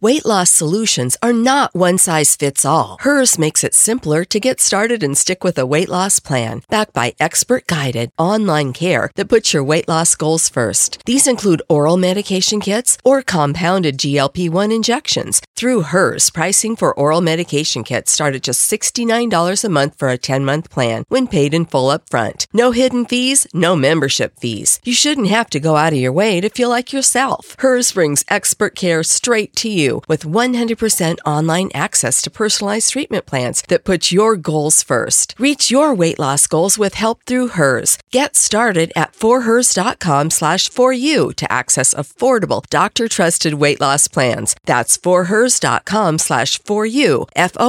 Weight loss solutions are not one size fits all. Hers makes it simpler to get started and stick with a weight loss plan, backed by expert-guided online care that puts your weight loss goals first. These include oral medication kits or compounded GLP-1 injections. Through Hers, pricing for oral medication kits start at just $69 a month for a 10-month plan when paid in full up front. No hidden fees, no membership fees. You shouldn't have to go out of your way to feel like yourself. Hers brings expert care straight to you with 100% online access to personalized treatment plans that put your goals first. Reach your weight loss goals with help through Hers. Get started at forhers.com/4u to access affordable, doctor-trusted weight loss plans. That's forhers.com/4u,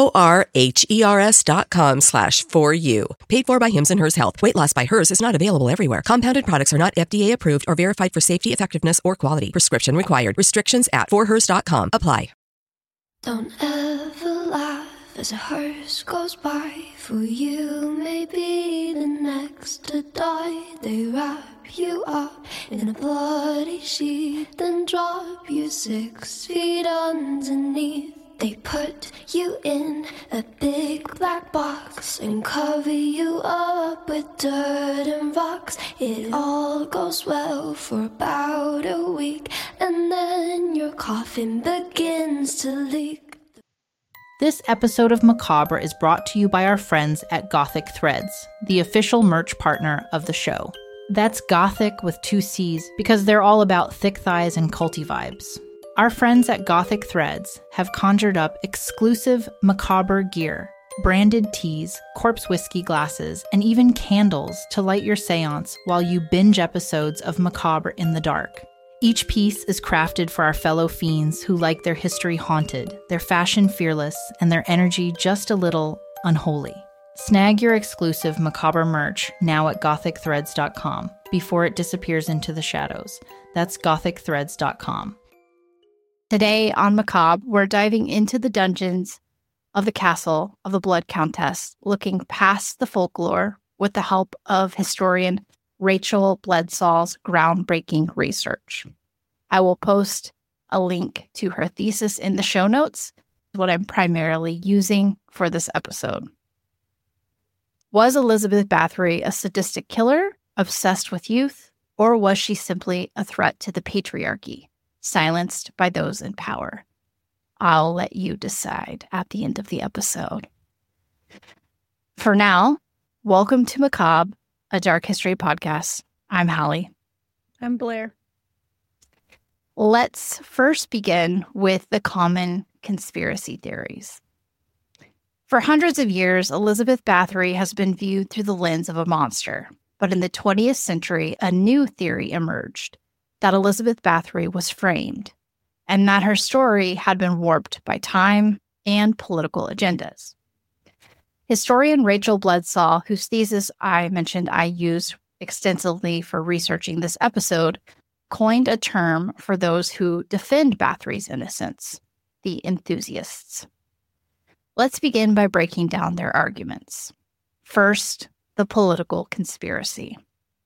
forhers.com/4u. Paid for by Hims and Hers Health. Weight loss by Hers is not available everywhere. Compounded products are not FDA approved or verified for safety, effectiveness, or quality. Prescription required. Restrictions at forhers.com apply. Don't ever laugh as a hearse goes by, for you may be the next to die. They wrap you up in a bloody sheet, then drop you 6 feet underneath. They put you in a big black box and cover you up with dirt and rocks. It all goes well for about a week, and then your coffin begins to leak. This episode of Macabre is brought to you by our friends at Gothic Threads, the official merch partner of the show. That's Gothic with 2 C's because they're all about thick thighs and culty vibes. Our friends at Gothic Threads have conjured up exclusive Macabre gear, branded teas, corpse whiskey glasses, and even candles to light your seance while you binge episodes of Macabre in the dark. Each piece is crafted for our fellow fiends who like their history haunted, their fashion fearless, and their energy just a little unholy. Snag your exclusive Macabre merch now at gothicthreads.com before it disappears into the shadows. That's gothicthreads.com. Today on Macabre, we're diving into the dungeons of the castle of the Blood Countess, looking past the folklore with the help of historian Rachel Bledsaw's groundbreaking research. I will post a link to her thesis in the show notes, what I'm primarily using for this episode. Was Elizabeth Bathory a sadistic killer, obsessed with youth, or was she simply a threat to the patriarchy, silenced by those in power? I'll let you decide at the end of the episode. For now, welcome to Macabre, a dark history podcast. I'm Hallie. I'm Blair. Let's first begin with the common conspiracy theories. For hundreds of years, Elizabeth Bathory has been viewed through the lens of a monster. But in the 20th century, a new theory emerged, that Elizabeth Bathory was framed, and that her story had been warped by time and political agendas. Historian Rachel Bledsaw, whose thesis I mentioned I used extensively for researching this episode, coined a term for those who defend Bathory's innocence, the enthusiasts. Let's begin by breaking down their arguments. First, the political conspiracy.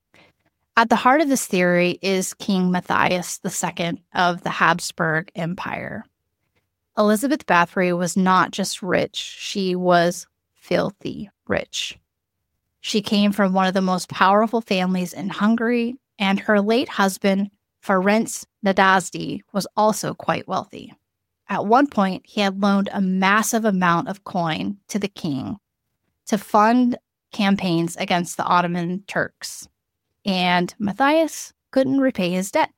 At the heart of this theory is King Matthias II of the Habsburg Empire. Elizabeth Bathory was not just rich, she was filthy rich. She came from one of the most powerful families in Hungary, and her late husband, Ferenc Nadasdy, was also quite wealthy. At one point, he had loaned a massive amount of coin to the king to fund campaigns against the Ottoman Turks, and Matthias couldn't repay his debt.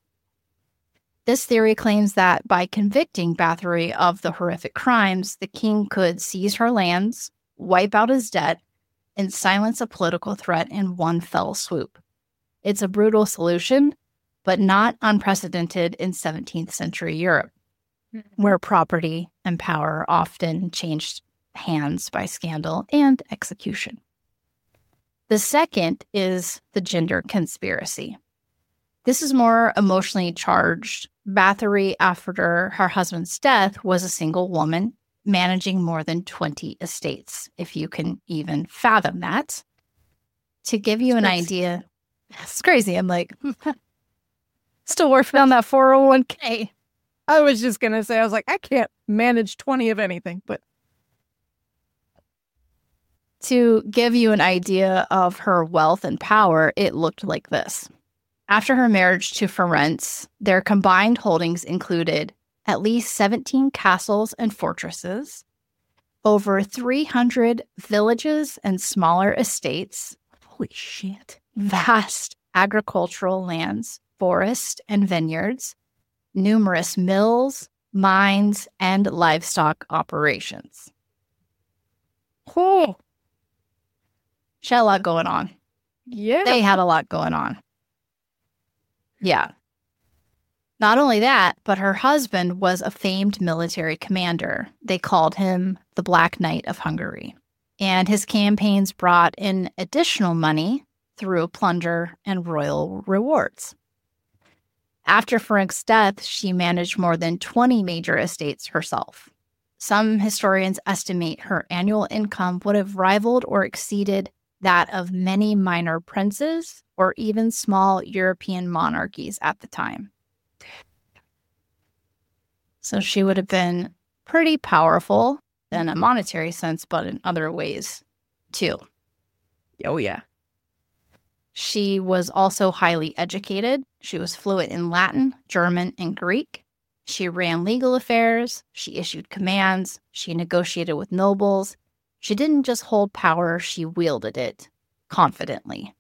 This theory claims that by convicting Bathory of the horrific crimes, the king could seize her lands, wipe out his debt, and silence a political threat in one fell swoop. It's a brutal solution, but not unprecedented in 17th century Europe, where property and power often changed hands by scandal and execution. The second is the gender conspiracy. This is more emotionally charged. Bathory, after her husband's death, was a single woman managing more than 20 estates, if you can even fathom that. To give you an idea, it's crazy. I'm like, still working on that 401k. I was just going to say, I was like, I can't manage 20 of anything, but. To give you an idea of her wealth and power, it looked like this. After her marriage to Ferenc, their combined holdings included at least 17 castles and fortresses, over 300 villages and smaller estates. Holy shit. Vast agricultural lands, forests and vineyards, numerous mills, mines, and livestock operations. Oh, she had a lot going on. yeah. They had a lot going on. Yeah. Not only that, but her husband was a famed military commander. They called him the Black Knight of Hungary. And his campaigns brought in additional money through plunder and royal rewards. After Ferenc's death, she managed more than 20 major estates herself. Some historians estimate her annual income would have rivaled or exceeded that of many minor princes or even small European monarchies at the time. So she would have been pretty powerful in a monetary sense, but in other ways too. Oh, yeah. She was also highly educated. She was fluent in Latin, German, and Greek. She ran legal affairs. She issued commands. She negotiated with nobles. She didn't just hold power, she wielded it confidently.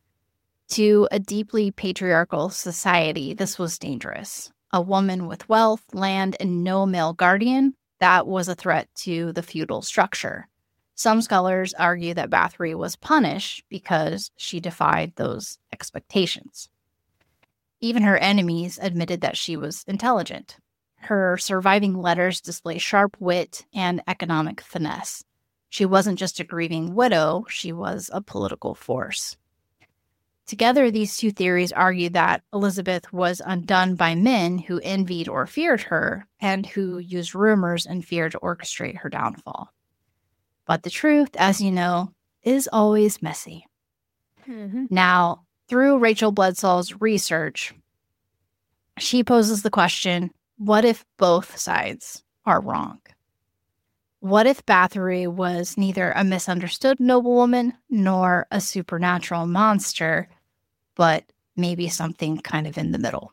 To a deeply patriarchal society, this was dangerous. A woman with wealth, land, and no male guardian, that was a threat to the feudal structure. Some scholars argue that Bathory was punished because she defied those expectations. Even her enemies admitted that she was intelligent. Her surviving letters display sharp wit and economic finesse. She wasn't just a grieving widow, she was a political force. Together, these two theories argue that Elizabeth was undone by men who envied or feared her and who used rumors and fear to orchestrate her downfall. But the truth, as you know, is always messy. Mm-hmm. Now, through Rachel Bledsoe's research, she poses the question, what if both sides are wrong? What if Bathory was neither a misunderstood noblewoman nor a supernatural monster, but maybe something kind of in the middle?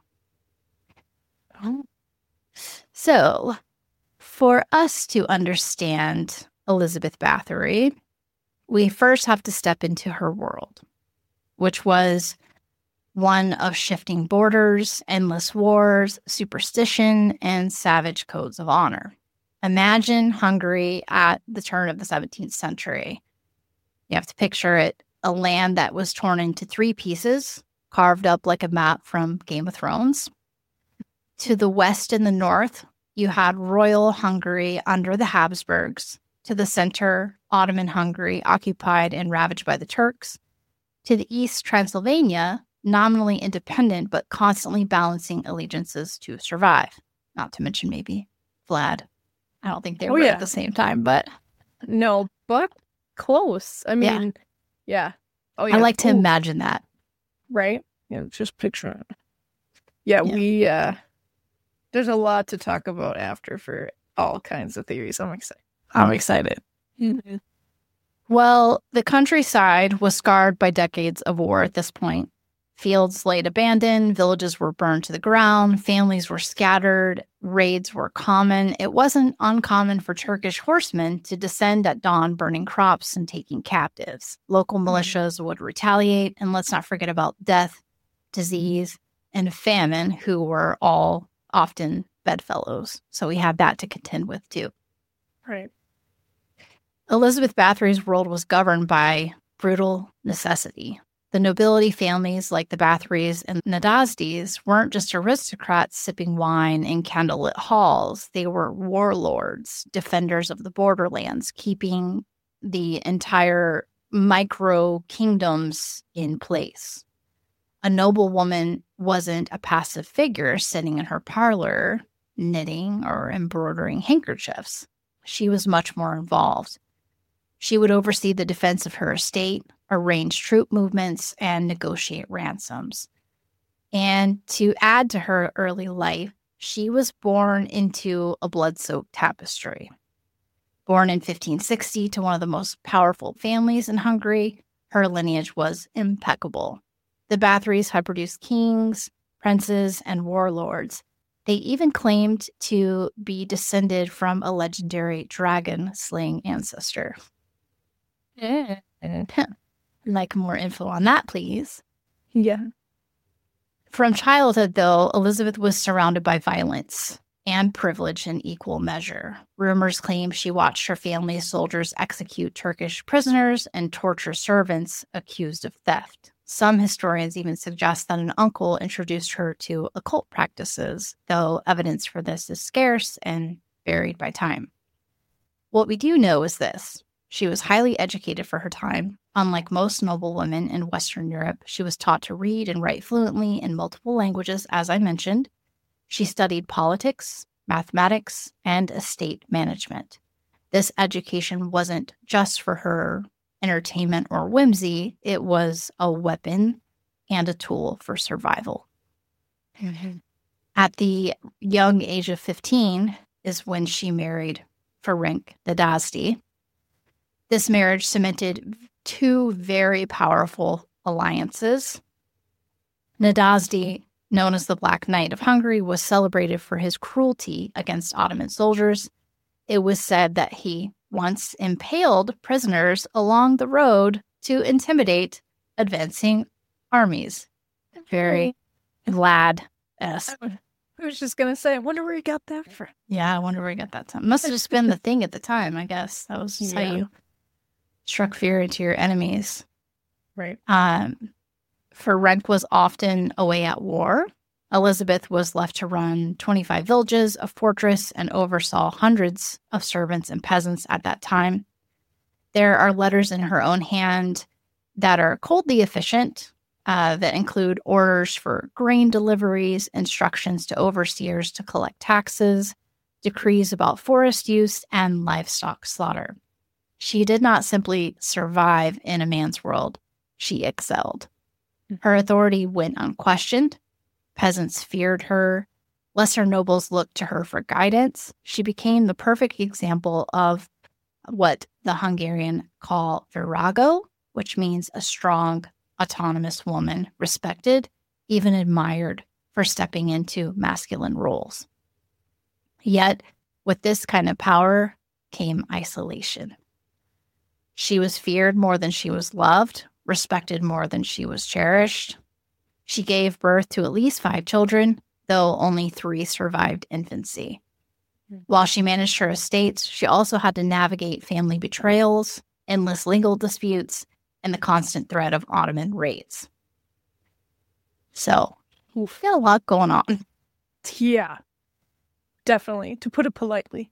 Oh. So, for us to understand Elizabeth Bathory, we first have to step into her world, which was one of shifting borders, endless wars, superstition, and savage codes of honor. Imagine Hungary at the turn of the 17th century. You have to picture it, a land that was torn into 3 pieces, carved up like a map from Game of Thrones. To the west and the north, you had royal Hungary under the Habsburgs. To the center, Ottoman Hungary, occupied and ravaged by the Turks. To the east, Transylvania, nominally independent, but constantly balancing allegiances to survive. Not to mention maybe Vlad. I don't think they were at the same time, but... No, but close. I mean, yeah. Oh, yeah. I like to imagine that. Right? Yeah, just picture it. Yeah, we... there's a lot to talk about after for all kinds of theories. I'm excited. Mm-hmm. Well, the countryside was scarred by decades of war at this point. Fields laid abandoned, villages were burned to the ground, families were scattered, raids were common. It wasn't uncommon for Turkish horsemen to descend at dawn, burning crops and taking captives. Local militias would retaliate, and let's not forget about death, disease, and famine, who were all often bedfellows. So we had that to contend with too. Right. Elizabeth Bathory's world was governed by brutal necessity. The nobility families like the Bathorys and Nadazdis weren't just aristocrats sipping wine in candlelit halls. They were warlords, defenders of the borderlands, keeping the entire micro-kingdoms in place. A noblewoman wasn't a passive figure sitting in her parlor knitting or embroidering handkerchiefs. She was much more involved. She would oversee the defense of her estate, arrange troop movements, and negotiate ransoms. And to add to her early life, She was born into a blood-soaked tapestry. Born in 1560 to one of the most powerful families in Hungary, her lineage was impeccable. The Bathories had produced kings, princes, and warlords. They even claimed to be descended from a legendary dragon-slaying ancestor. Like more info on that, please. Yeah. From childhood, though, Elizabeth was surrounded by violence and privilege in equal measure. Rumors claim she watched her family's soldiers execute Turkish prisoners and torture servants accused of theft. Some historians even suggest that an uncle introduced her to occult practices, though evidence for this is scarce and varied by time. What we do know is this. She was highly educated for her time. Unlike most noblewomen in Western Europe, she was taught to read and write fluently in multiple languages, as I mentioned. She studied politics, mathematics, and estate management. This education wasn't just for her entertainment or whimsy. It was a weapon and a tool for survival. Mm-hmm. At the young age of 15 is when she married Ferenc Nadasdy. This marriage cemented two very powerful alliances. Nadasdy, known as the Black Knight of Hungary, was celebrated for his cruelty against Ottoman soldiers. It was said that he once impaled prisoners along the road to intimidate advancing armies. Very lad-esque. I was just going to say, I wonder where he got that from. Yeah, I wonder where he got that from. Must have just been the thing at the time, I guess. That was just how you struck fear into your enemies. Right. Ferenc was often away at war. Elizabeth was left to run 25 villages, a fortress, and oversaw hundreds of servants and peasants at that time. There are letters in her own hand that are coldly efficient, that include orders for grain deliveries, instructions to overseers to collect taxes, decrees about forest use, and livestock slaughter. She did not simply survive in a man's world. She excelled. Her authority went unquestioned. Peasants feared her. Lesser nobles looked to her for guidance. She became the perfect example of what the Hungarian call virago, which means a strong, autonomous woman, respected, even admired for stepping into masculine roles. Yet, with this kind of power came isolation. She was feared more than she was loved, respected more than she was cherished. She gave birth to at least 5 children, though only 3 survived infancy. While she managed her estates, she also had to navigate family betrayals, endless legal disputes, and the constant threat of Ottoman raids. So, we've got a lot going on. Yeah, definitely, to put it politely.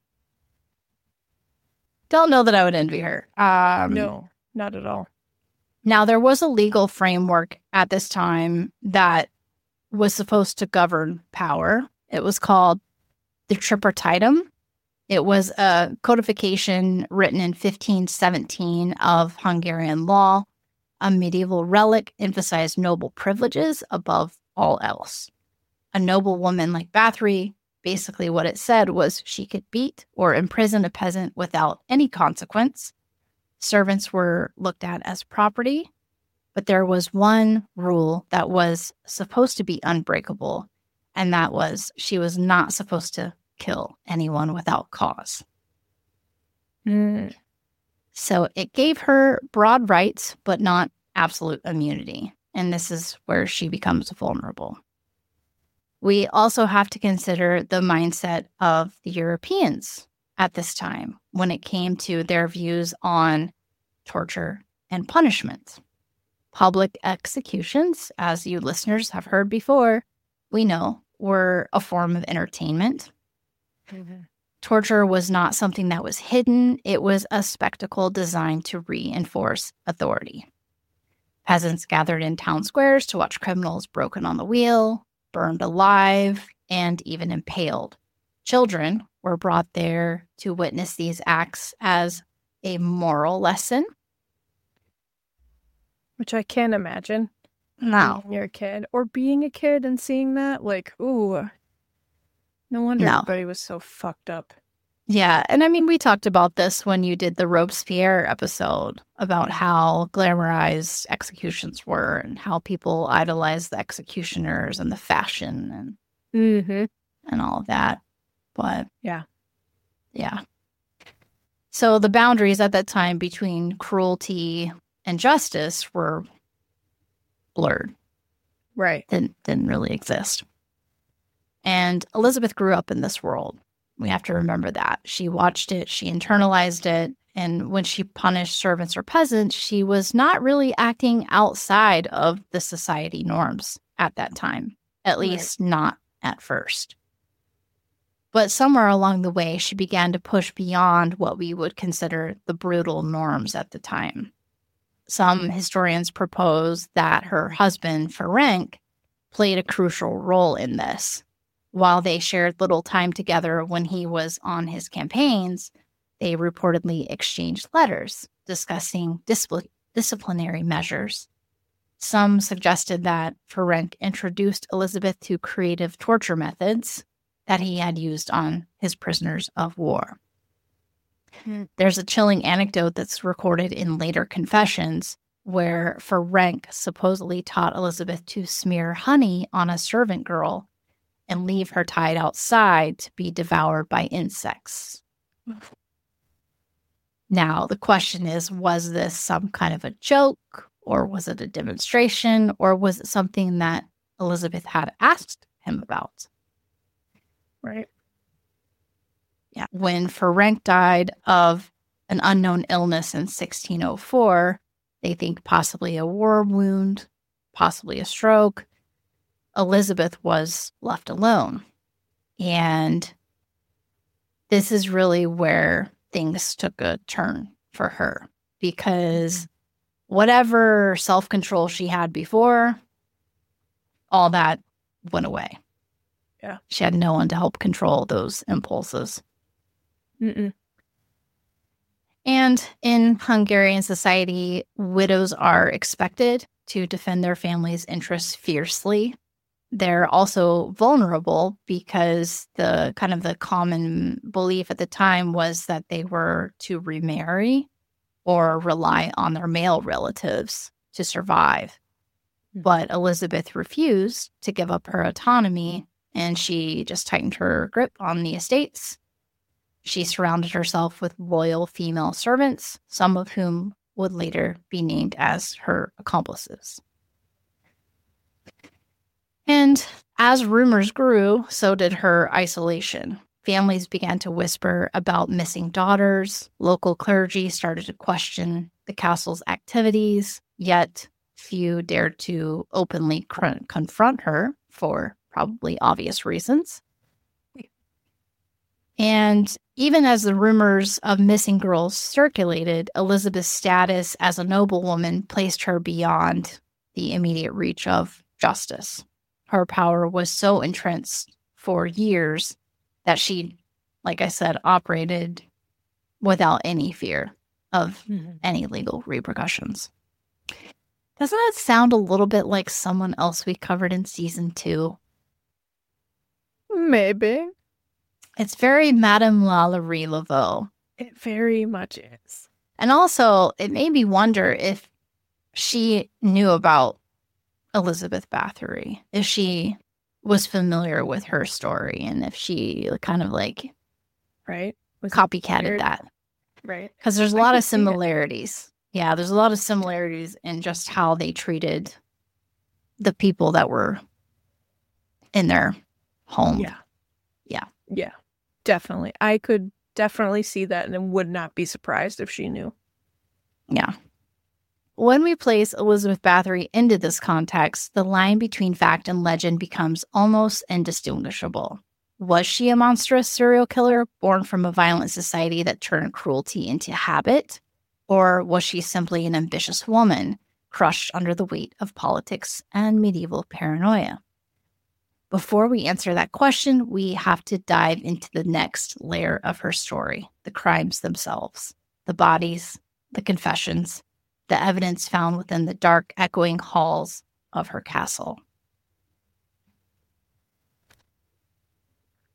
Don't know that I would envy her. No, not at all. Now, there was a legal framework at this time that was supposed to govern power. It was called the Tripartitum. It was a codification written in 1517 of Hungarian law. A medieval relic emphasized noble privileges above all else. A noble woman like Bathory, basically what it said was she could beat or imprison a peasant without any consequence. Servants were looked at as property, but there was one rule that was supposed to be unbreakable, and that was she was not supposed to kill anyone without cause. So it gave her broad rights, but not absolute immunity, and this is where she becomes vulnerable. We also have to consider the mindset of the Europeans at this time when it came to their views on torture and punishment. Public executions, as you listeners have heard before, we know were a form of entertainment. Mm-hmm. Torture was not something that was hidden. It was a spectacle designed to reinforce authority. Peasants gathered in town squares to watch criminals broken on the wheel, burned alive, and even impaled. Children were brought there to witness these acts as a moral lesson. Which I can't imagine. No. Being a kid. Or being a kid and seeing that, like, ooh. No wonder No. everybody was so fucked up. Yeah. And I mean, we talked about this when you did the Robespierre episode about how glamorized executions were and how people idolized the executioners and the fashion and all of that. But Yeah. So the boundaries at that time between cruelty and justice were blurred. Right. Didn't really exist. And Elizabeth grew up in this world. We have to remember that. She watched it, she internalized it, and when she punished servants or peasants, she was not really acting outside of the society norms at that time, at least not at first. But somewhere along the way, she began to push beyond what we would consider the brutal norms at the time. Some historians propose that her husband, Ferenc, played a crucial role in this. While they shared little time together when he was on his campaigns, they reportedly exchanged letters discussing disciplinary measures. Some suggested that Ferenc introduced Elizabeth to creative torture methods that he had used on his prisoners of war. There's a chilling anecdote that's recorded in later confessions where Ferenc supposedly taught Elizabeth to smear honey on a servant girl and leave her tied outside to be devoured by insects. Now, the question is, was this some kind of a joke, or was it a demonstration, or was it something that Elizabeth had asked him about? Right. Yeah. When Ferenc died of an unknown illness in 1604, they think possibly a war wound, possibly a stroke, Elizabeth was left alone. And this is really where things took a turn for her, because whatever self-control she had before, all that went away. Yeah. She had no one to help control those impulses. And in Hungarian society, widows are expected to defend their family's interests fiercely. They're also vulnerable because the common belief at the time was that they were to remarry or rely on their male relatives to survive. But Elizabeth refused to give up her autonomy, and she just tightened her grip on the estates. She surrounded herself with loyal female servants, some of whom would later be named as her accomplices. And as rumors grew, so did her isolation. Families began to whisper about missing daughters. Local clergy started to question the castle's activities, yet few dared to openly confront her for probably obvious reasons. And even as the rumors of missing girls circulated, Elizabeth's status as a noblewoman placed her beyond the immediate reach of justice. Her power was so entrenched for years that she, like I said, operated without any fear of any legal repercussions. Doesn't that sound a little bit like someone else we covered in season 2? Maybe. It's very Madame Lalaurie Laveau. It very much is. And also, it made me wonder if she knew about Elizabeth Bathory, if she was familiar with her story, and if she kind of like right copycatted that. Right. Because there's a lot of similarities. Yeah, there's a lot of similarities in just how they treated the people that were in their home. Yeah, definitely. I could definitely see that and would not be surprised if she knew. Yeah. When we place Elizabeth Bathory into this context, the line between fact and legend becomes almost indistinguishable. Was she a monstrous serial killer born from a violent society that turned cruelty into habit? Or was she simply an ambitious woman crushed under the weight of politics and medieval paranoia? Before we answer that question, we have to dive into the next layer of her story, the crimes themselves, the bodies, the confessions, the evidence found within the dark, echoing halls of her castle.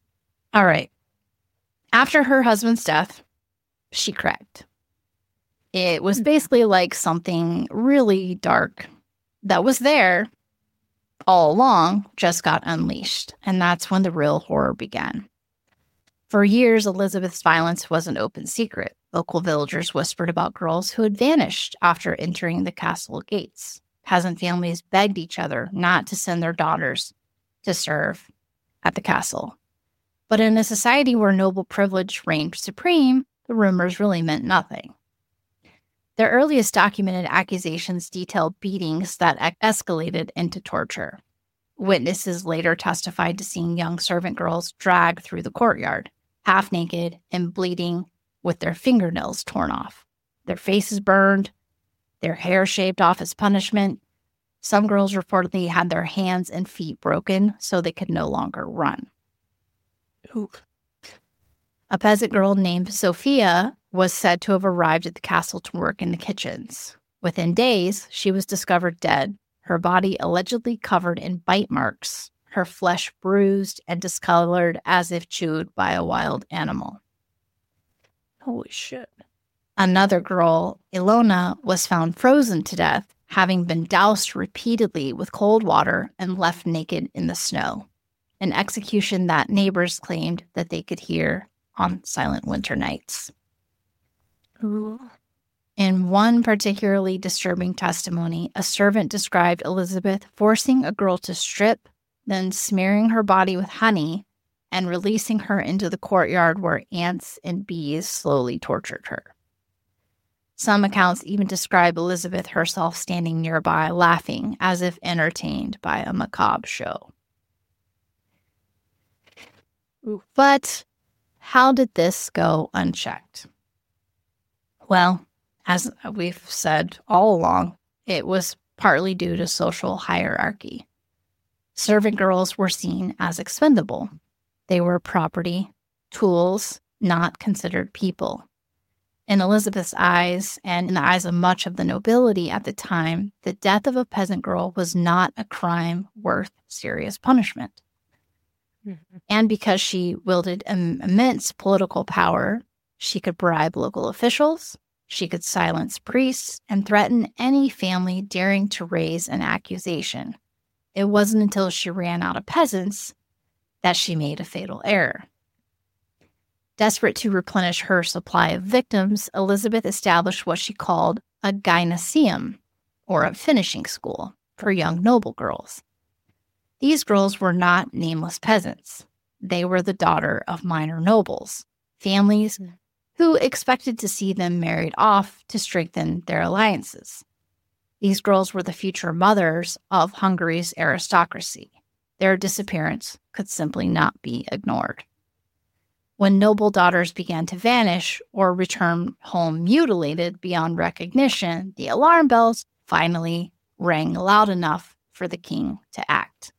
All right. After her husband's death, she cracked. It was basically like something really dark that was there all along, just got unleashed. And that's when the real horror began. For years, Elizabeth's violence was an open secret. Local villagers whispered about girls who had vanished after entering the castle gates. Peasant families begged each other not to send their daughters to serve at the castle. But in a society where noble privilege reigned supreme, the rumors really meant nothing. Their earliest documented accusations detailed beatings that escalated into torture. Witnesses later testified to seeing young servant girls dragged through the courtyard, half naked and bleeding, with their fingernails torn off, their faces burned, their hair shaved off as punishment. Some girls reportedly had their hands and feet broken so they could no longer run. Ooh. A peasant girl named Sophia was said to have arrived at the castle to work in the kitchens. Within days, she was discovered dead, her body allegedly covered in bite marks, her flesh bruised and discolored as if chewed by a wild animal. Holy shit. Another girl, Ilona, was found frozen to death, having been doused repeatedly with cold water and left naked in the snow, an execution that neighbors claimed that they could hear on silent winter nights. Ooh. In one particularly disturbing testimony, a servant described Elizabeth forcing a girl to strip, then smearing her body with honey and releasing her into the courtyard where ants and bees slowly tortured her. Some accounts even describe Elizabeth herself standing nearby, laughing as if entertained by a macabre show. Ooh. But how did this go unchecked? Well, as we've said all along, it was partly due to social hierarchy. Servant girls were seen as expendable. They were property, tools, not considered people. In Elizabeth's eyes, and in the eyes of much of the nobility at the time, the death of a peasant girl was not a crime worth serious punishment. Mm-hmm. And because she wielded immense political power, she could bribe local officials, she could silence priests, and threaten any family daring to raise an accusation. It wasn't until she ran out of peasants that she made a fatal error. Desperate to replenish her supply of victims, Elizabeth established what she called a gynaeceum, or a finishing school, for young noble girls. These girls were not nameless peasants. They were the daughter of minor nobles, families who expected to see them married off to strengthen their alliances. These girls were the future mothers of Hungary's aristocracy. Their disappearance could simply not be ignored. When noble daughters began to vanish or return home mutilated beyond recognition, the alarm bells finally rang loud enough for the king to act.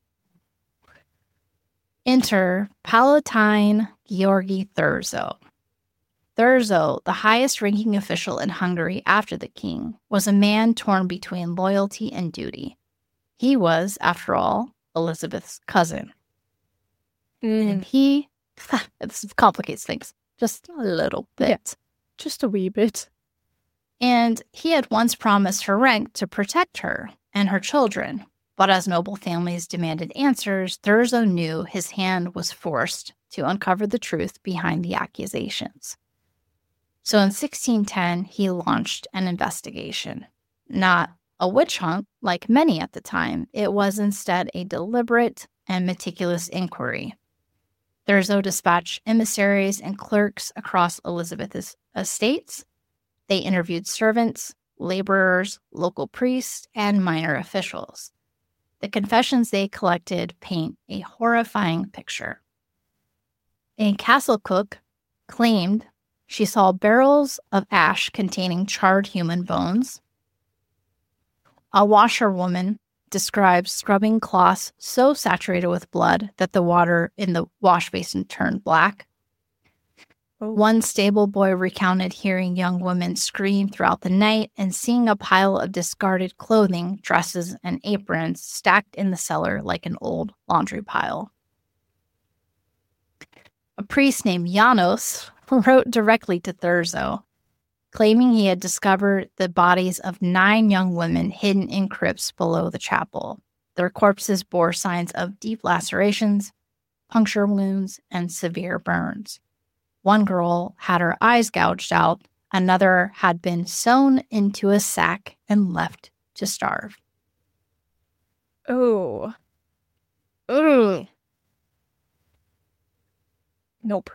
Enter Palatine Georgi Thurzo. Thurzo, the highest-ranking official in Hungary after the king, was a man torn between loyalty and duty. He was, after all, Elizabeth's cousin. And he... this complicates things just a little bit. Yeah, just a wee bit. And he had once promised her rank to protect her and her children. But as noble families demanded answers, Thurzo knew his hand was forced to uncover the truth behind the accusations. So in 1610, he launched an investigation. Not a witch hunt like many at the time. It was instead a deliberate and meticulous inquiry. Thurzo dispatched emissaries and clerks across Elizabeth's estates. They interviewed servants, laborers, local priests, and minor officials. The confessions they collected paint a horrifying picture. A castle cook claimed she saw barrels of ash containing charred human bones. A washerwoman describes scrubbing cloths so saturated with blood that the water in the wash basin turned black. One stable boy recounted hearing young women scream throughout the night and seeing a pile of discarded clothing, dresses, and aprons stacked in the cellar like an old laundry pile. A priest named Janos wrote directly to Thurzo, claiming he had discovered the bodies of 9 young women hidden in crypts below the chapel. Their corpses bore signs of deep lacerations, puncture wounds, and severe burns. One girl had her eyes gouged out. Another had been sewn into a sack and left to starve. Oh. Ugh. Nope.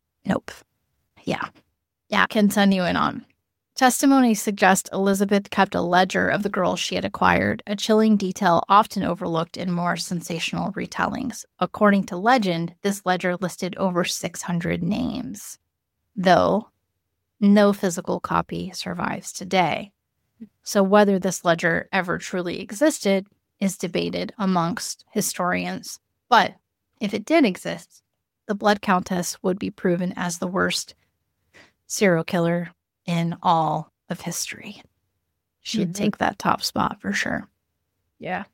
Yeah, continuing on. Testimony suggests Elizabeth kept a ledger of the girls she had acquired, a chilling detail often overlooked in more sensational retellings. According to legend, this ledger listed over 600 names, though no physical copy survives today. So whether this ledger ever truly existed is debated amongst historians. But if it did exist, the Blood Countess would be proven as the worst serial killer in all of history. She'd take that top spot for sure. Yeah.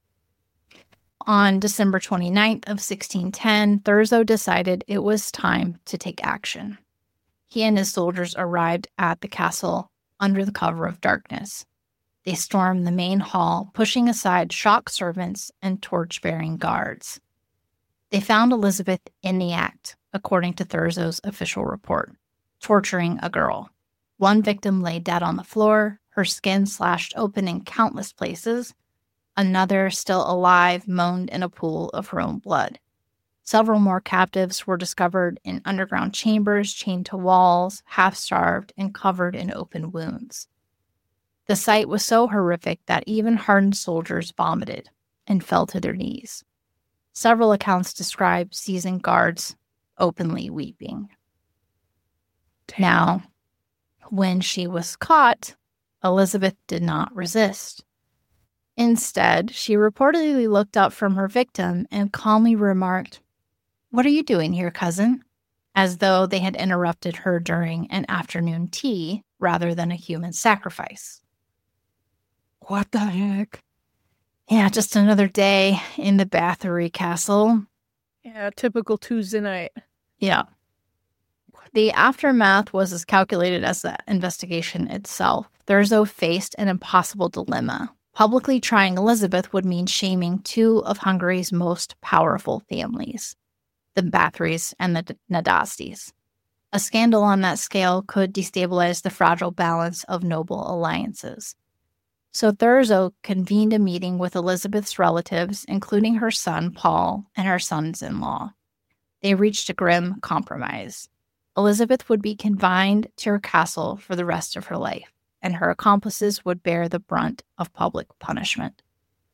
On December 29th of 1610, Thurzo decided it was time to take action. He and his soldiers arrived at the castle under the cover of darkness. They stormed the main hall, pushing aside shocked servants and torch-bearing guards. They found Elizabeth in the act, according to Thurzo's official report, torturing a girl. One victim lay dead on the floor, her skin slashed open in countless places. Another, still alive, moaned in a pool of her own blood. Several more captives were discovered in underground chambers, chained to walls, half-starved, and covered in open wounds. The sight was so horrific that even hardened soldiers vomited and fell to their knees. Several accounts describe seasoned guards openly weeping. Damn. Now, when she was caught, Elizabeth did not resist. Instead, she reportedly looked up from her victim and calmly remarked, "What are you doing here, cousin?" as though they had interrupted her during an afternoon tea rather than a human sacrifice. What the heck? Yeah, just another day in the Bathory Castle. Yeah, typical Tuesday night. Yeah. The aftermath was as calculated as the investigation itself. Thurzo faced an impossible dilemma. Publicly trying Elizabeth would mean shaming 2 of Hungary's most powerful families, the Bathories and the Nadasdis. A scandal on that scale could destabilize the fragile balance of noble alliances. So Thurzo convened a meeting with Elizabeth's relatives, including her son, Paul, and her sons-in-law. They reached a grim compromise. Elizabeth would be confined to her castle for the rest of her life, and her accomplices would bear the brunt of public punishment.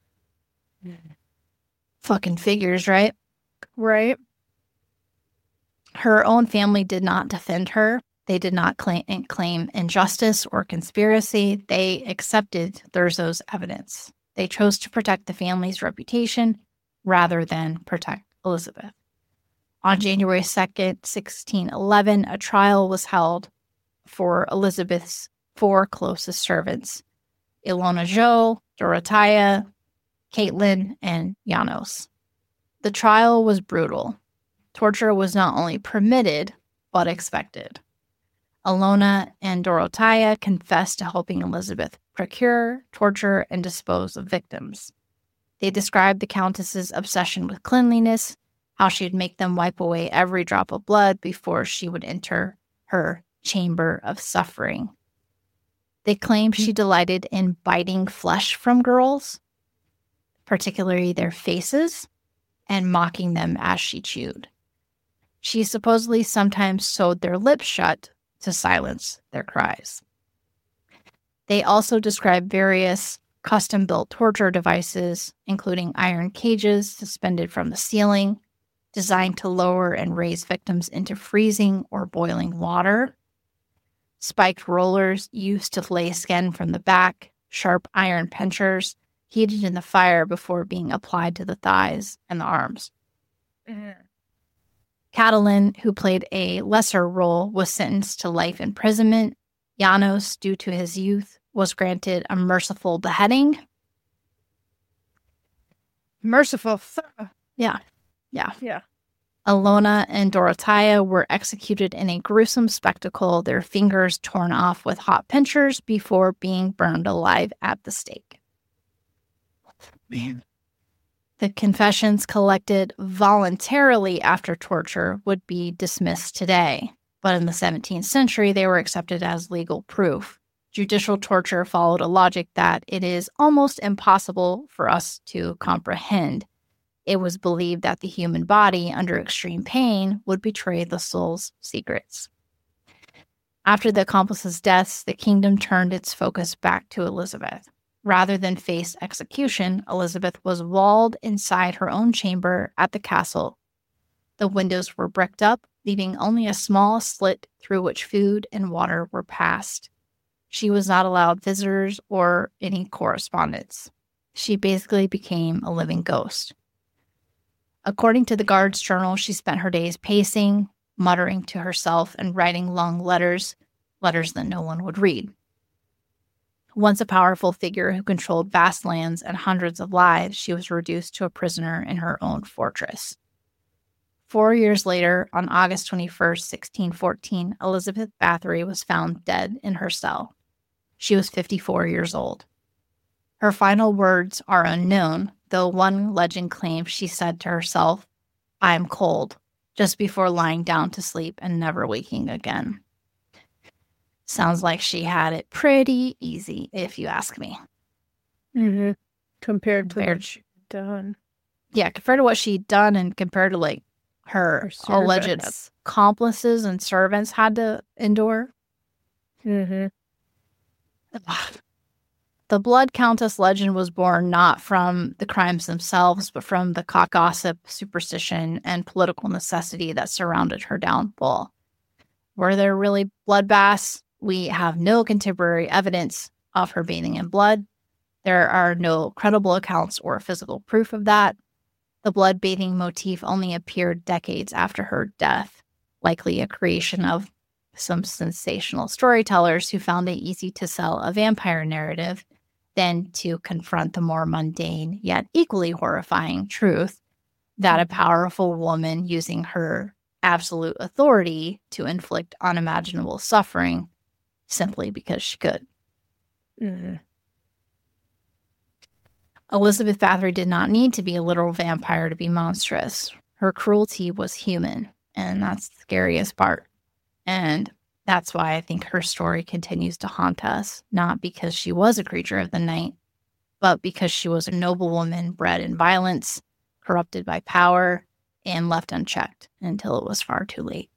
Fucking figures, right? Right. Her own family did not defend her. They did not claim injustice or conspiracy. They accepted Thurzo's evidence. They chose to protect the family's reputation rather than protect Elizabeth. On January 2nd, 1611, a trial was held for Elizabeth's 4 closest servants, Ilona Jo, Dorothea, Caitlin, and Janos. The trial was brutal. Torture was not only permitted, but expected. Ilona and Dorothea confessed to helping Elizabeth procure, torture, and dispose of victims. They described the Countess's obsession with cleanliness, how she would make them wipe away every drop of blood before she would enter her chamber of suffering. They claimed she delighted in biting flesh from girls, particularly their faces, and mocking them as she chewed. She supposedly sometimes sewed their lips shut to silence their cries. They also described various custom-built torture devices, including iron cages suspended from the ceiling, designed to lower and raise victims into freezing or boiling water, spiked rollers used to lay skin from the back, sharp iron pincers heated in the fire before being applied to the thighs and the arms. Catalin, who played a lesser role, was sentenced to life imprisonment. Janos, due to his youth, was granted a merciful beheading. Merciful. Yeah. Ilona and Dorothea were executed in a gruesome spectacle, their fingers torn off with hot pincers before being burned alive at the stake. Man. The confessions collected voluntarily after torture would be dismissed today, but in the 17th century, they were accepted as legal proof. Judicial torture followed a logic that it is almost impossible for us to comprehend. It was believed that the human body, under extreme pain, would betray the soul's secrets. After the accomplices' deaths, the kingdom turned its focus back to Elizabeth. Rather than face execution, Elizabeth was walled inside her own chamber at the castle. The windows were bricked up, leaving only a small slit through which food and water were passed. She was not allowed visitors or any correspondence. She basically became a living ghost. According to the guard's journal, she spent her days pacing, muttering to herself, and writing long letters that no one would read. Once a powerful figure who controlled vast lands and hundreds of lives, she was reduced to a prisoner in her own fortress. 4 years later, on August 21st, 1614, Elizabeth Bathory was found dead in her cell. She was 54 years old. Her final words are unknown, though one legend claims she said to herself, "I am cold," just before lying down to sleep and never waking again. Sounds like she had it pretty easy, if you ask me. Mm-hmm. Compared to what she'd done. Yeah, compared to what she'd done and compared to, like, her alleged accomplices and servants had to endure. Mm-hmm. The Blood Countess legend was born not from the crimes themselves, but from the gossip, superstition, and political necessity that surrounded her downfall. Were there really bloodbaths? We have no contemporary evidence of her bathing in blood. There are no credible accounts or physical proof of that. The blood bathing motif only appeared decades after her death, likely a creation of some sensational storytellers who found it easy to sell a vampire narrative than to confront the more mundane yet equally horrifying truth that a powerful woman using her absolute authority to inflict unimaginable suffering simply because she could. Mm-hmm. Elizabeth Bathory did not need to be a literal vampire to be monstrous. Her cruelty was human, and that's the scariest part. And that's why I think her story continues to haunt us, not because she was a creature of the night, but because she was a noble woman bred in violence, corrupted by power, and left unchecked until it was far too late.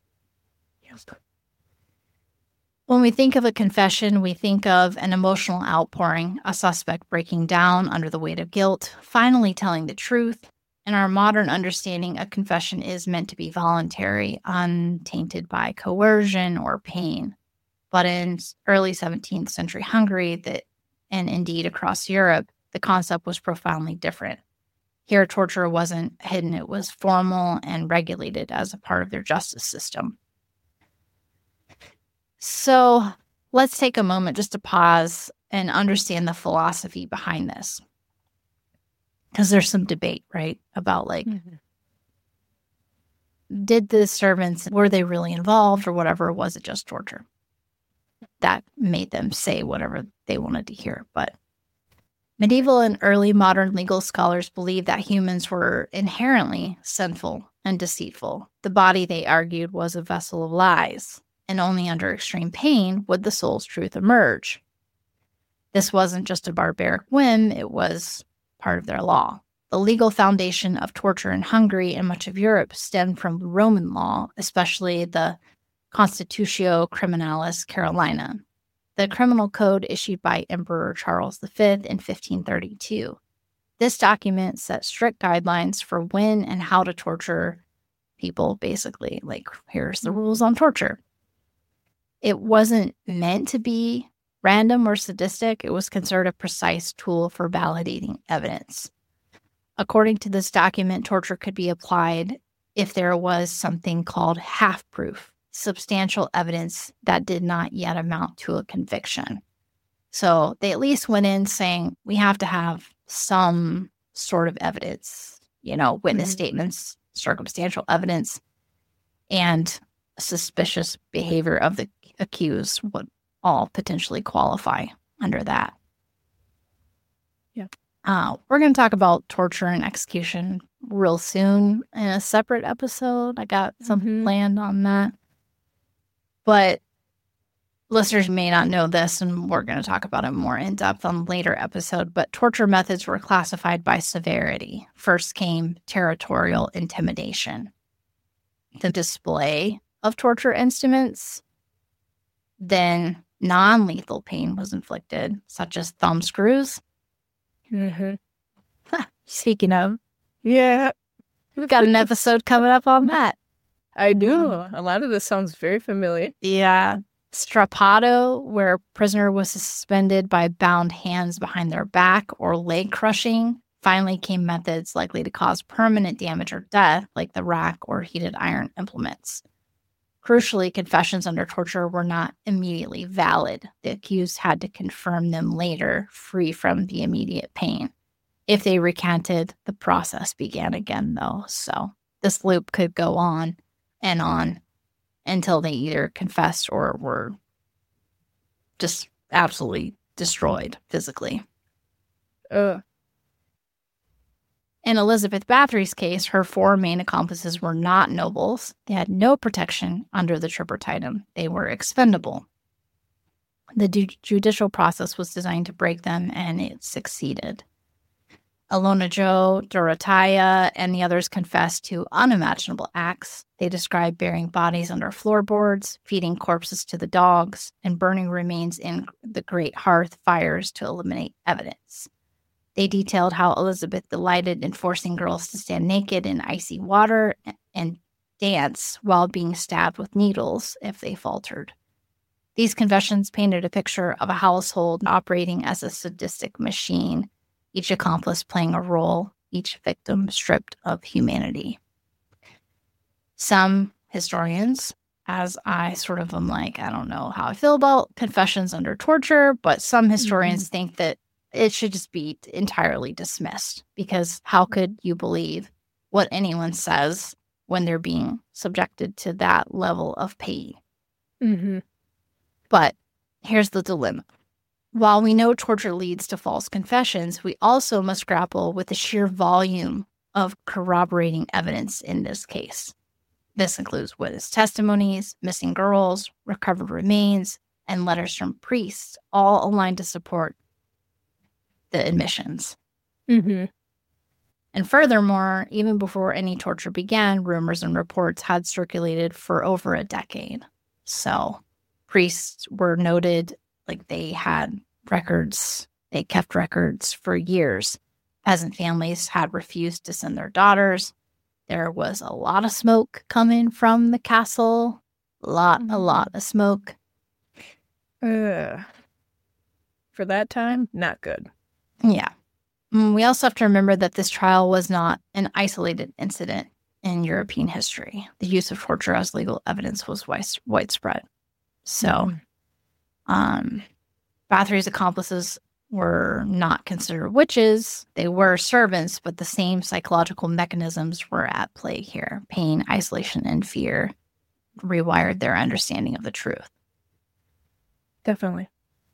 When we think of a confession, we think of an emotional outpouring, a suspect breaking down under the weight of guilt, finally telling the truth. In our modern understanding, a confession is meant to be voluntary, untainted by coercion or pain. But in early 17th century Hungary, and indeed across Europe, the concept was profoundly different. Here, torture wasn't hidden, it was formal and regulated as a part of their justice system. So let's take a moment just to pause and understand the philosophy behind this. Because there's some debate, right, about did the servants, were they really involved or whatever, or was it just torture? That made them say whatever they wanted to hear. But medieval and early modern legal scholars believed that humans were inherently sinful and deceitful. The body, they argued, was a vessel of lies, and only under extreme pain would the soul's truth emerge. This wasn't just a barbaric whim, it was part of their law. The legal foundation of torture in Hungary and much of Europe stemmed from Roman law, especially the Constitutio Criminalis Carolina, the criminal code issued by Emperor Charles V in 1532. This document set strict guidelines for when and how to torture people, basically. Like, here's the rules on torture. It wasn't meant to be random or sadistic. It was considered a precise tool for validating evidence. According to this document, torture could be applied if there was something called half-proof, substantial evidence that did not yet amount to a conviction. So they at least went in saying, we have to have some sort of evidence, witness statements circumstantial evidence, and suspicious behavior of the accused would all potentially qualify under that. Yeah. We're going to talk about torture and execution real soon in a separate episode. I got something planned on that. But listeners may not know this, and we're going to talk about it more in depth on a later episode, but torture methods were classified by severity. First came territorial intimidation, the display of torture instruments. Then non-lethal pain was inflicted, such as thumb screws. Speaking of, Yeah, we've got an episode coming up on that. I do. A lot of this sounds very familiar. Yeah. Strappado, where a prisoner was suspended by bound hands behind their back, or leg crushing. Finally came methods likely to cause permanent damage or death, like the rack or heated iron implements. Crucially, confessions under torture were not immediately valid. The accused had to confirm them later, free from the immediate pain. If they recanted, the process began again, though. So this loop could go on and on until they either confessed or were just absolutely destroyed physically. In Elizabeth Bathory's case, her 4 main accomplices were not nobles. They had no protection under the tripartitum. They were expendable. The judicial process was designed to break them, and it succeeded. Alona Jo, Dorothea, and the others confessed to unimaginable acts. They described burying bodies under floorboards, feeding corpses to the dogs, and burning remains in the great hearth fires to eliminate evidence. They detailed how Elizabeth delighted in forcing girls to stand naked in icy water and dance while being stabbed with needles if they faltered. These confessions painted a picture of a household operating as a sadistic machine, each accomplice playing a role, each victim stripped of humanity. Some historians, as I sort of am like, I don't know how I feel about confessions under torture, but some historians think that it should just be entirely dismissed, because how could you believe what anyone says when they're being subjected to that level of pain? But here's the dilemma. While we know torture leads to false confessions, we also must grapple with the sheer volume of corroborating evidence in this case. This includes witness testimonies, missing girls, recovered remains, and letters from priests, all aligned to support the admissions. And furthermore, even before any torture began, rumors and reports had circulated for over a decade. So priests were noted, like they had records, they kept records for years. Peasant families had refused to send their daughters. There was a lot of smoke coming from the castle. A lot of smoke. For that time, not good. Yeah. We also have to remember that this trial was not an isolated incident in European history. The use of torture as legal evidence was widespread. So, Bathory's accomplices were not considered witches. They were servants, but the same psychological mechanisms were at play here. Pain, isolation, and fear rewired their understanding of the truth. Definitely.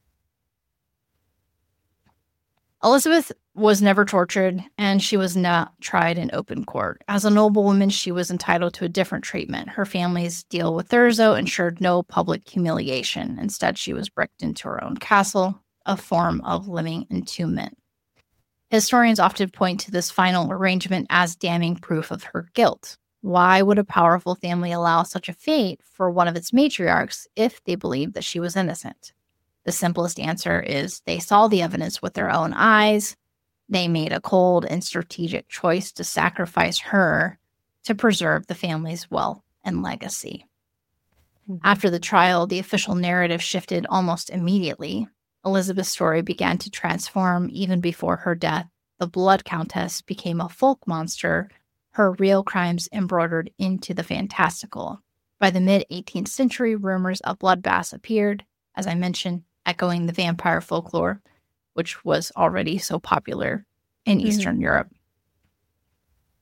Elizabeth was never tortured, and she was not tried in open court. As a noblewoman, she was entitled to a different treatment. Her family's deal with Thurzo ensured no public humiliation. Instead, she was bricked into her own castle, a form of living entombment. Historians often point to this final arrangement as damning proof of her guilt. Why would a powerful family allow such a fate for one of its matriarchs if they believed that she was innocent? The simplest answer is they saw the evidence with their own eyes. They made a cold and strategic choice to sacrifice her to preserve the family's wealth and legacy. After the trial, the official narrative shifted almost immediately. Elizabeth's story began to transform even before her death. The Blood Countess became a folk monster, her real crimes embroidered into the fantastical. By the mid-18th century, rumors of bloodbaths appeared, as I mentioned, echoing the vampire folklore, which was already so popular in Eastern Europe.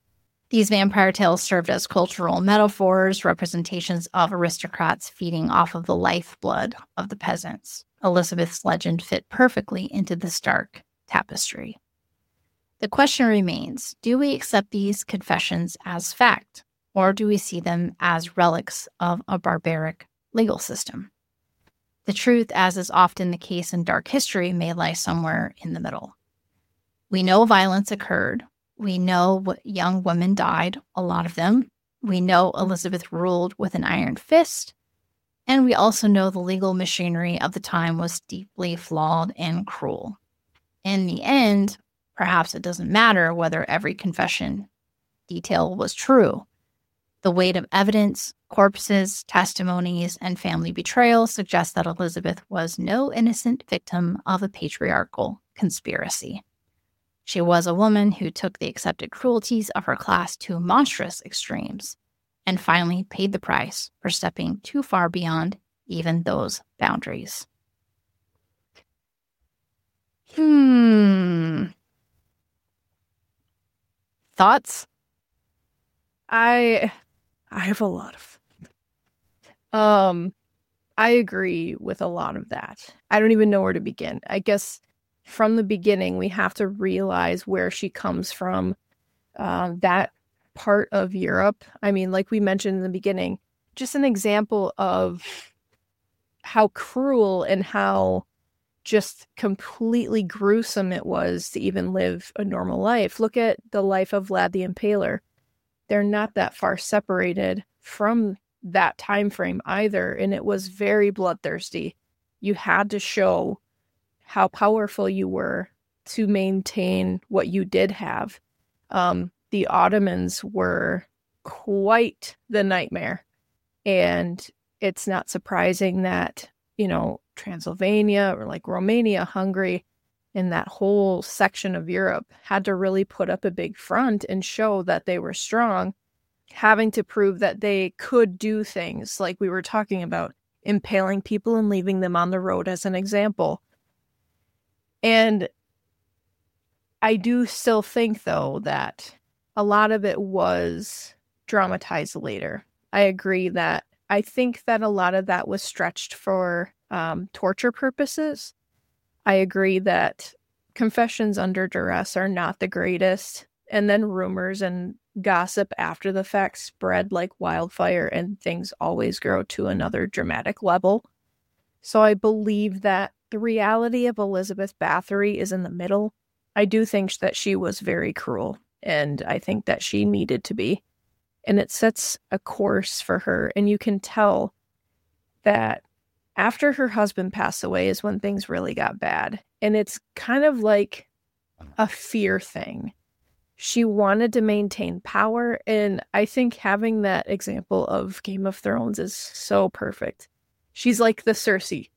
These vampire tales served as cultural metaphors, representations of aristocrats feeding off of the lifeblood of the peasants. Elizabeth's legend fit perfectly into this dark tapestry. The question remains, do we accept these confessions as fact, or do we see them as relics of a barbaric legal system? The truth, as is often the case in dark history, may lie somewhere in the middle. We know violence occurred. We know what young women died, a lot of them. We know Elizabeth ruled with an iron fist. And we also know the legal machinery of the time was deeply flawed and cruel. In the end, perhaps it doesn't matter whether every confession detail was true. The weight of evidence, corpses, testimonies, and family betrayal suggests that Elizabeth was no innocent victim of a patriarchal conspiracy. She was a woman who took the accepted cruelties of her class to monstrous extremes and finally paid the price for stepping too far beyond even those boundaries. Thoughts? I have a lot of I agree with a lot of that. I don't even know where to begin. I guess from the beginning, we have to realize where she comes from. That part of Europe, I mean, like we mentioned in the beginning, just an example of how cruel and how just completely gruesome it was to even live a normal life. Look at the life of Vlad the Impaler. They're not that far separated from that time frame either, and it was very bloodthirsty. You had to show how powerful you were to maintain what you did have. The Ottomans were quite the nightmare, and it's not surprising that, Transylvania or like Romania, Hungary, and that whole section of Europe had to really put up a big front and show that they were strong, having to prove that they could do things like we were talking about, impaling people and leaving them on the road as an example. And I do still think, though, that a lot of it was dramatized later. I agree that I think that a lot of that was stretched for torture purposes. I agree that confessions under duress are not the greatest. And then rumors and gossip after the fact spread like wildfire, and things always grow to another dramatic level. So I believe that the reality of Elizabeth Bathory is in the middle. I do think that she was very cruel, and I think that she needed to be. And it sets a course for her. And you can tell that after her husband passed away is when things really got bad. And it's kind of like a fear thing. She wanted to maintain power. And I think having that example of Game of Thrones is so perfect. She's like the Cersei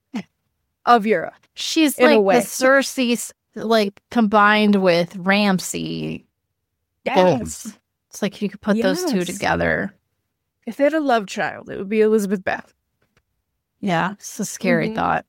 of Europe. She's like the Cersei, like combined with Ramsay. Yes. It's like you could put those two together. If they had a love child, it would be Elizabeth Bathory. Yeah, it's a scary thought.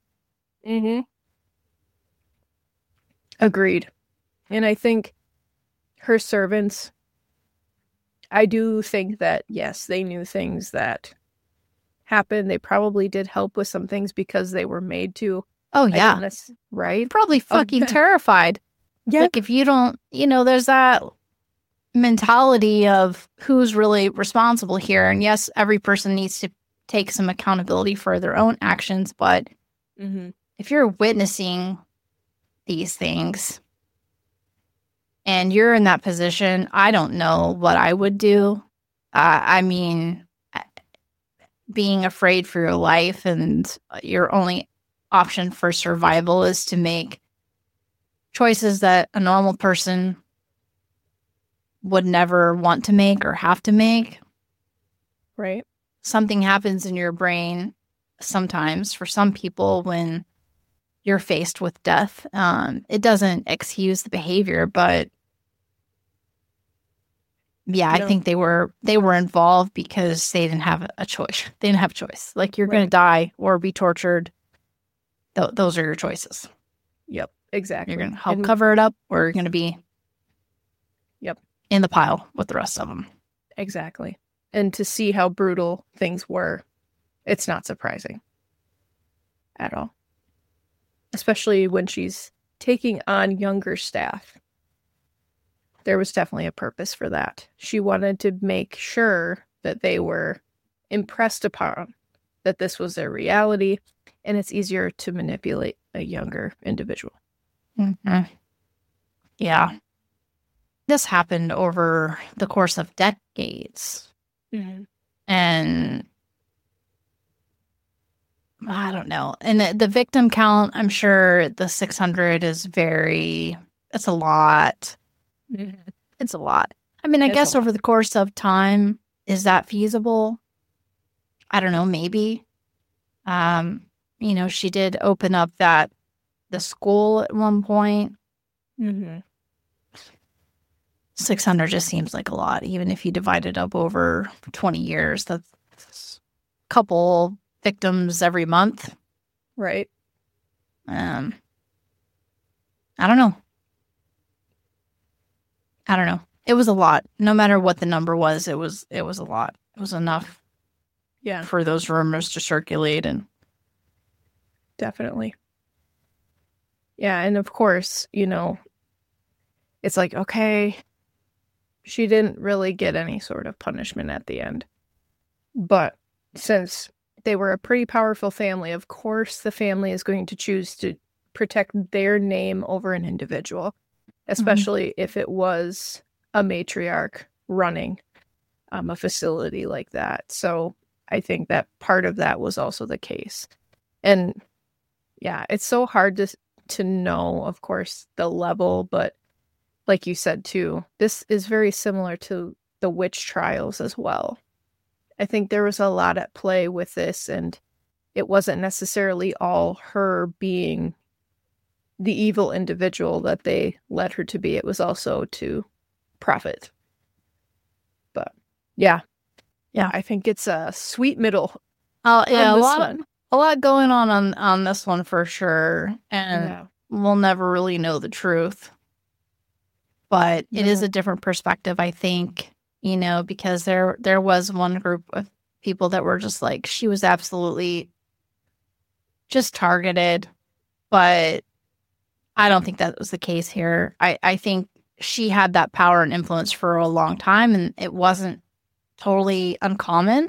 Agreed. And I think her servants, I do think that, yes, they knew things that happened. They probably did help with some things because they were made to. Oh, yeah. Right? Probably fucking terrified. Yeah. Like if you don't, there's that mentality of who's really responsible here. And yes, every person needs to take some accountability for their own actions. But if you're witnessing these things and you're in that position, I don't know what I would do. I mean, being afraid for your life and your only option for survival is to make choices that a normal person would never want to make or have to make. Right. Something happens in your brain sometimes for some people when you're faced with death. It doesn't excuse the behavior, but yeah, I think they were involved because they didn't have a choice. They didn't have a choice. Like you're going to die or be tortured. Those are your choices. Yep, exactly. You're going to help cover it up, or you're going to be in the pile with the rest of them. Exactly. And to see how brutal things were, it's not surprising at all. Especially when she's taking on younger staff. There was definitely a purpose for that. She wanted to make sure that they were impressed upon that this was their reality, and it's easier to manipulate a younger individual. Mm-hmm. Yeah. This happened over the course of decades. Mm-hmm. And I don't know. And the victim count, I'm sure the 600 is it's a lot. Mm-hmm. It's a lot. I mean, I guess over the course of time, is that feasible? I don't know, maybe. She did open up the school at one point. Mm-hmm. 600 just seems like a lot, even if you divide it up over 20 years. That's a couple victims every month. Right. I don't know. It was a lot. No matter what the number was, it was a lot. It was enough for those rumors to circulate. And definitely. Yeah, and of course, it's like, okay, she didn't really get any sort of punishment at the end. But since they were a pretty powerful family, of course the family is going to choose to protect their name over an individual, especially if it was a matriarch running a facility like that. So I think that part of that was also the case. And yeah, it's so hard to know, of course, the level, but like you said too, this is very similar to the witch trials as well. I think there was a lot at play with this, and it wasn't necessarily all her being the evil individual that they led her to be. It was also to profit. But yeah, I think it's a sweet middle. Yeah, a lot going on this one for sure, and we'll never really know the truth. But it is a different perspective, I think, because there was one group of people that were just like, she was absolutely just targeted. But I don't think that was the case here. I think she had that power and influence for a long time, and it wasn't totally uncommon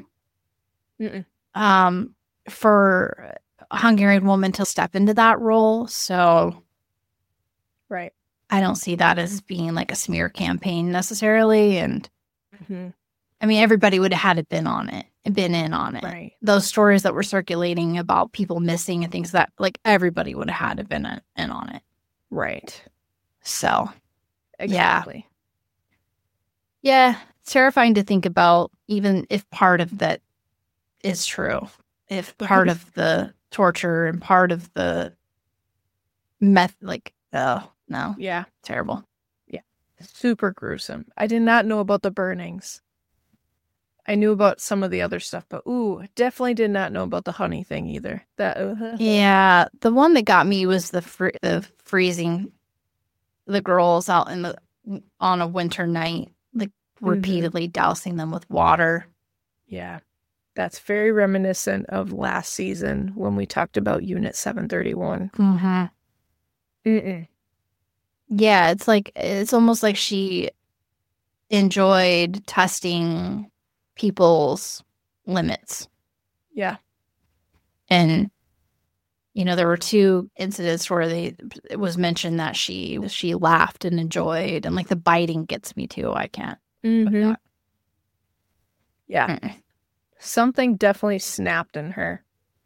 for a Hungarian woman to step into that role. So right. I don't see that as being like a smear campaign necessarily. And I mean, everybody would have had been in on it. Right. Those stories that were circulating about people missing and things that, like, everybody would have had been in on it. Right. So, exactly. Yeah. It's terrifying to think about, even if part of that is true. If part of the torture and part of the no. Yeah. Terrible. Yeah. Super gruesome. I did not know about the burnings. I knew about some of the other stuff, but definitely did not know about the honey thing either. Yeah. The one that got me was the freezing the girls out on a winter night, like repeatedly dousing them with water. Yeah. That's very reminiscent of last season when we talked about Unit 731. Yeah, it's almost like she enjoyed testing people's limits. Yeah. And there were 2 incidents where it was mentioned that she laughed and enjoyed, and like the biting gets me too. I can't. Yeah. Something definitely snapped in her.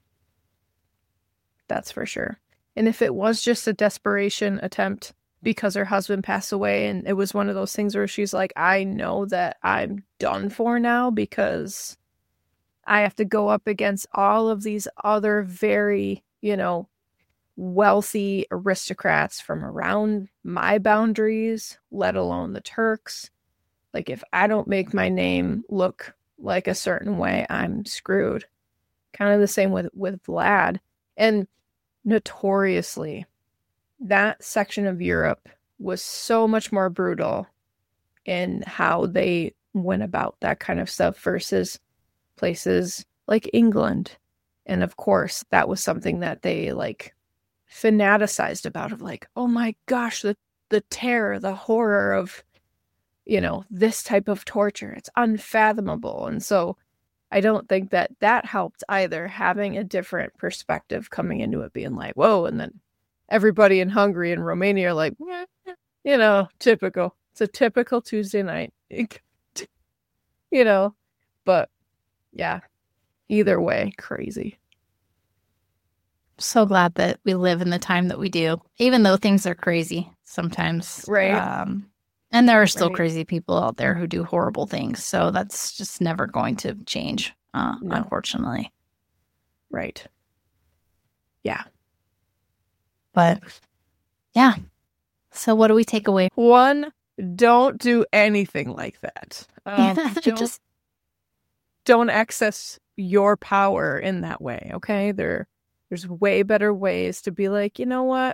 That's for sure. And if it was just a desperation attempt because her husband passed away, and it was one of those things where she's like, I know that I'm done for now because I have to go up against all of these other very, wealthy aristocrats from around my boundaries, let alone the Turks. Like, if I don't make my name look like a certain way, I'm screwed. Kind of the same with Vlad. And notoriously, that section of Europe was so much more brutal in how they went about that kind of stuff versus places like England. And of course, that was something that they like fanaticized about, of like, oh my gosh, the terror, the horror of, this type of torture. It's unfathomable. And so I don't think that helped either, having a different perspective coming into it, being like, whoa. And then everybody in Hungary and Romania are like, typical. It's a typical Tuesday night, but yeah, either way, crazy. So glad that we live in the time that we do, even though things are crazy sometimes. Right. And there are still crazy people out there who do horrible things. So that's just never going to change, unfortunately. Right. Yeah. But yeah. So what do we take away? One, don't do anything like that. Don't access your power in that way, okay? There's way better ways to be like, you know what?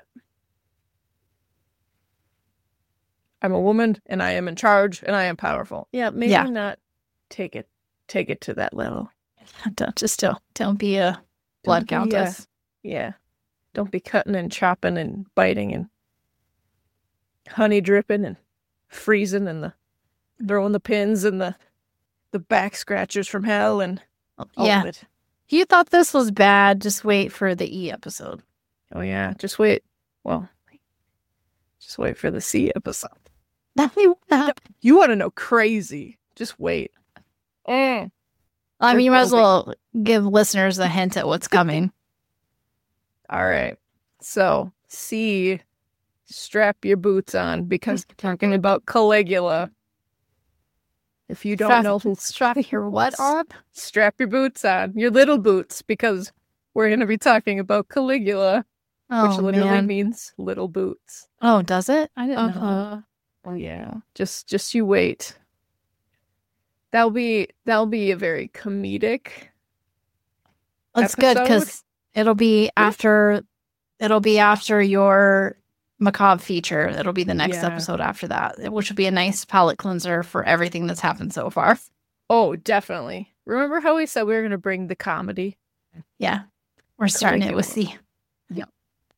I'm a woman and I am in charge and I am powerful. Yeah, maybe not take it to that level. Don't be a blood countess. Yeah. Don't be cutting and chopping and biting and honey dripping and freezing and throwing the pins and the back scratchers from hell and all of it. If you thought this was bad, just wait for the E episode. Oh yeah, just wait. Well, just wait for the C episode. You want to know crazy? Just wait. I mean, you might as well give listeners a hint at what's coming. All right. So, C, strap your boots on, because we're talking about Caligula. If you don't know who... Strap your what on? Strap your boots on. Your little boots, because we're going to be talking about Caligula, which literally means little boots. Oh, does it? I didn't know. Oh, yeah. Just you wait. That'll be a very comedic That's good, because it'll be after your macabre feature. It'll be the next episode after that, which will be a nice palate cleanser for everything that's happened so far. Oh, definitely. Remember how we said we were going to bring the comedy? Yeah. We're starting it with C. Yep.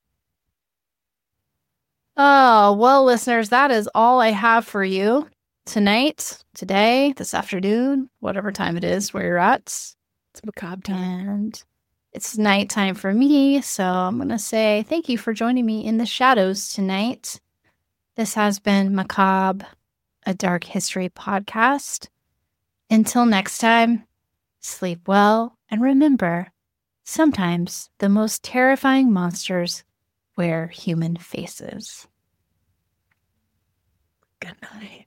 Oh, well, listeners, that is all I have for you tonight, today, this afternoon, whatever time it is where you're at. It's macabre time. And it's nighttime for me, so I'm going to say thank you for joining me in the shadows tonight. This has been Macabre, a Dark History podcast. Until next time, sleep well, and remember, sometimes the most terrifying monsters wear human faces. Good night.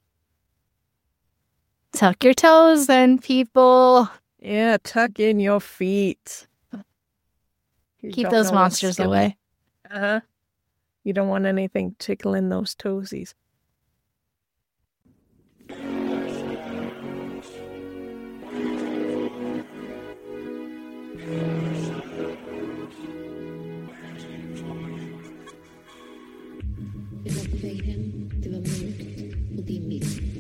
Tuck your toes then, people. Yeah, tuck in your feet. Keep those monsters away. Uh-huh. You don't want anything tickling those toesies. Evakuering til var mørkt og dimmigt.